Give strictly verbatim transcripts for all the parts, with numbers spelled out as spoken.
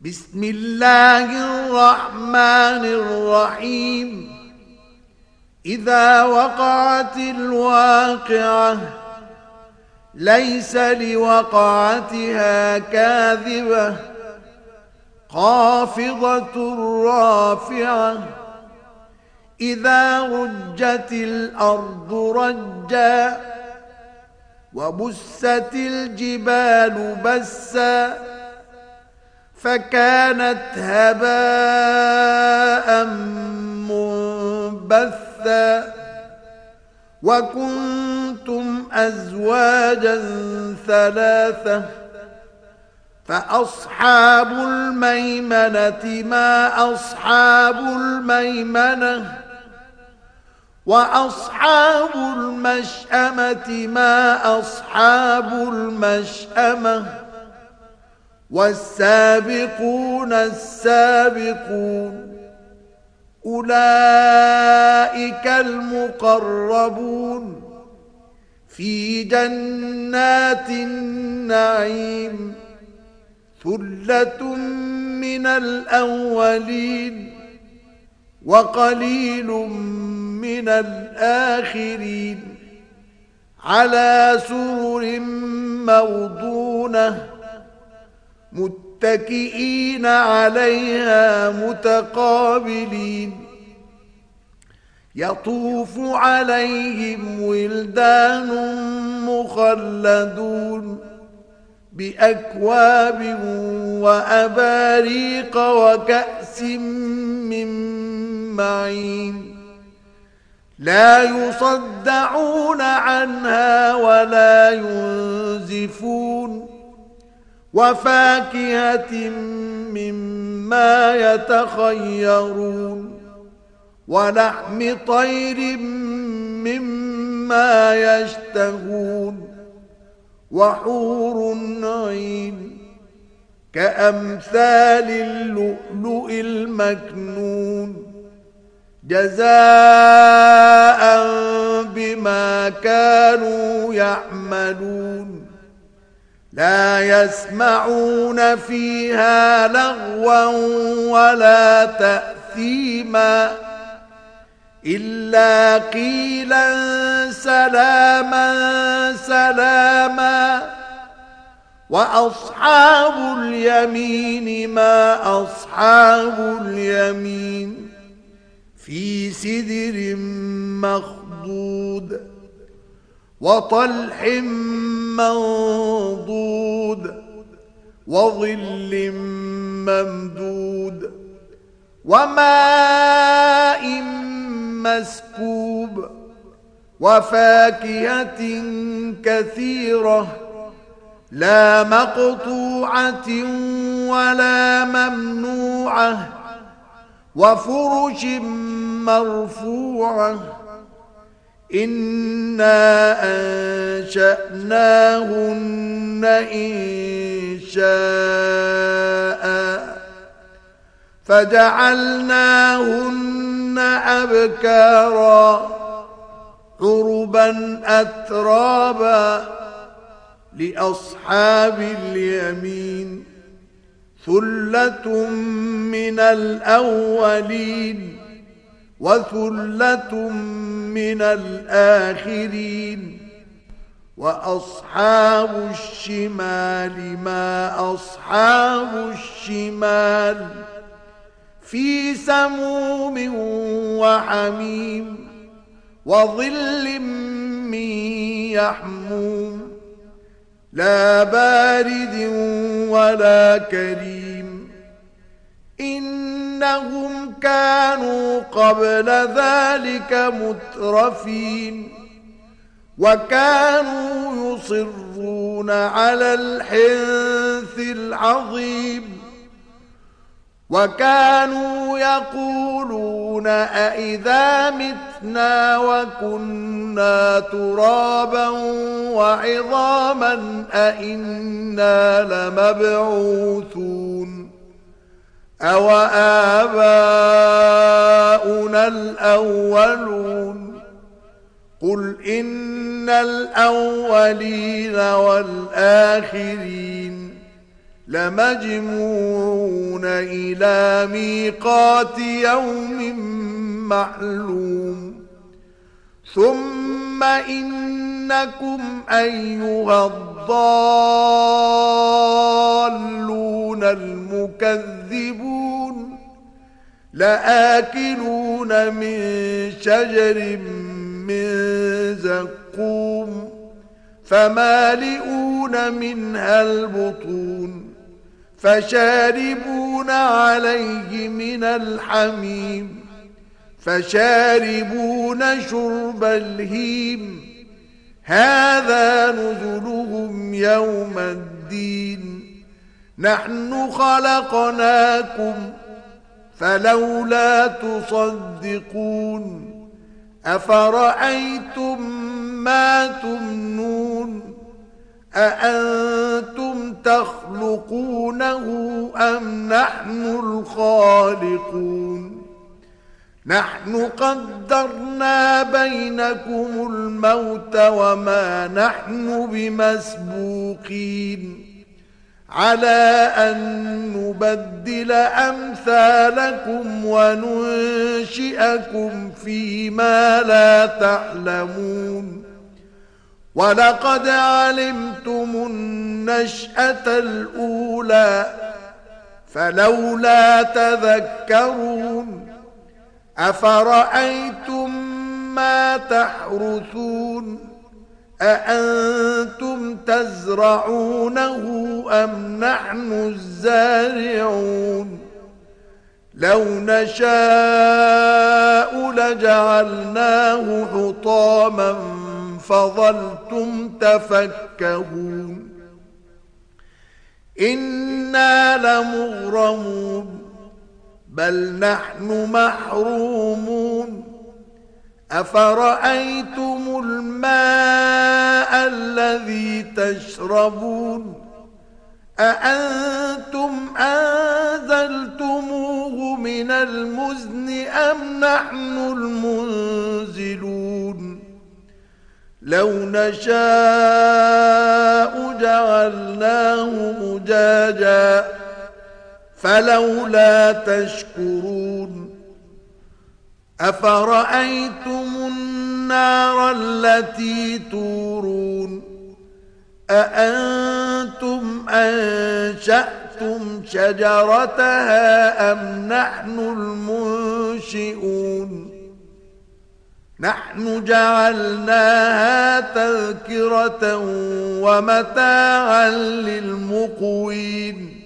بسم الله الرحمن الرحيم. إذا وقعت الواقعة ليس لوقعتها كاذبة خافضة رافعة إذا رجت الأرض رجا وبست الجبال بسا فكانت هباء منبثا وكنتم أزواجا ثلاثة فأصحاب الميمنة ما أصحاب الميمنة وأصحاب المشأمة ما أصحاب المشأمة والسابقون السابقون أولئك المقربون في جنات النعيم ثلة من الأولين وقليل من الآخرين على سرر موضونة متكئين عليها متقابلين يطوف عليهم ولدان مخلدون بأكواب وأباريق وكأس من معين لا يصدعون عنها ولا ينزفون وفاكهة مما يتخيرون ولحم طير مما يشتهون وحور عين كأمثال اللؤلؤ المكنون جزاء بما كانوا يعملون لا يسمعون فيها لغوا ولا تأثيما إلا قيلا سلاما سلاما وأصحاب اليمين ما أصحاب اليمين في سدر مخضود وطلح منضود وظل ممدود وماء مسكوب وفاكهة كثيرة لا مقطوعة ولا ممنوعة وفرش مرفوعة إنا أنشأناهن إنشاء فجعلناهن أبكارا عربا أترابا لأصحاب اليمين ثلة من الأولين وثلة من الآخرين وأصحاب الشمال ما أصحاب الشمال في سموم وحميم وظل من يحموم لا بارد ولا كريم إنهم كانوا قبل ذلك مترفين وكانوا يصرون على الحنث العظيم وكانوا يقولون أئذا متنا وكنا ترابا وعظاما أئنا لمبعوثون أو آباؤنا الأولون قل إن الأولين والآخرين لمجموعون إلى ميقات يوم معلوم ثم إنكم أيها الضالون المكذبون لآكلون من شجر من زقوم فمالئون منها البطون فشاربون عليه من الحميم فشاربون شرب الهيم هذا نزلهم يوم الدين نحن خلقناكم فلولا تصدقون أفرأيتم ما تمنون أأنتم تخلقونه أم نحن الخالقون نحن قدرنا بينكم الموت وما نحن بمسبوقين على أن نبدل أمثالكم وننشئكم فيما لا تعلمون ولقد علمتم النشأة الأولى فلولا تذكرون أفرأيتم ما تحرثون أأنتم تزرعونه أم نحن الزارعون لو نشاء لجعلناه حطاما فظلتم تفكهون إنا لمغرمون بل نحن محرومون أفرأيتم الماء الذي تشربون أأنتم أنزلتموه من المزن أم نحن المنزلون لو نشاء جعلناه أجاجا فلولا تشكرون أفرأيتم النار التي تورون أأنتم أنشأتم شجرتها أم نحن المنشئون نحن جعلناها تذكرة ومتاعا للمقوين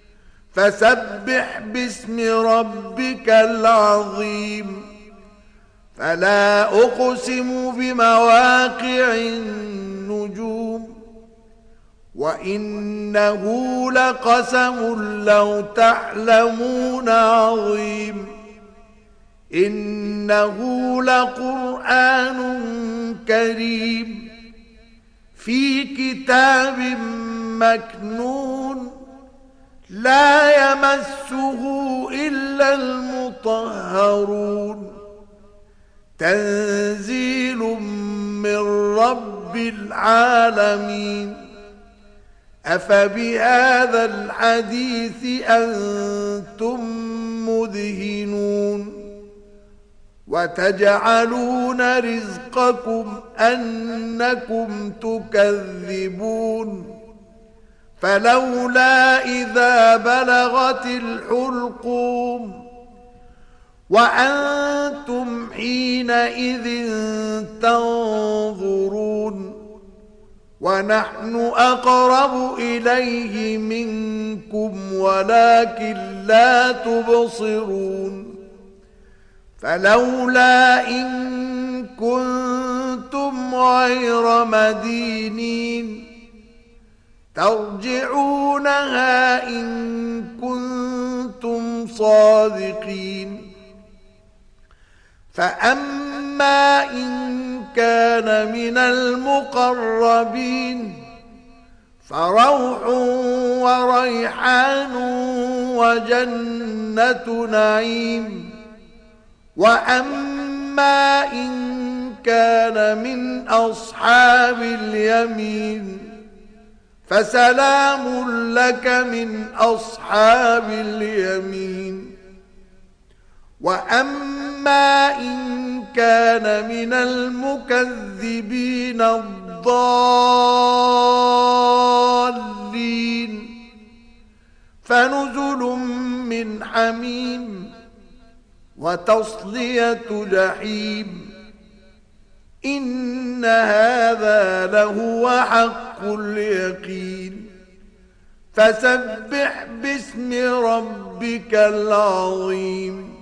فسبح باسم ربك العظيم فلا أقسم بمواقع النجوم وإنه لقسم لو تعلمون عظيم إنه لقرآن كريم في كتاب مكنون لا يمسه إلا المطهرون تنزيل من رب العالمين أفبهذا الحديث أنتم مدهنون وتجعلون رزقكم أنكم تكذبون فلولا إذا بلغت الحلقوم وأنتم حينئذ تنظرون ونحن أقرب إليه منكم ولكن لا تبصرون فلولا إن كنتم غير مدينين ترجعونها إن كنتم صادقين فأما إن كان من المقربين فروح وريحان وجنة نعيم وأما إن كان من أصحاب اليمين فسلام لك من أصحاب اليمين. وأما إن كان من المكذبين الضالين فنزل من حميم وتصلية جحيم. إن هذا لهو حق اليقين. فسبح باسم ربك العظيم.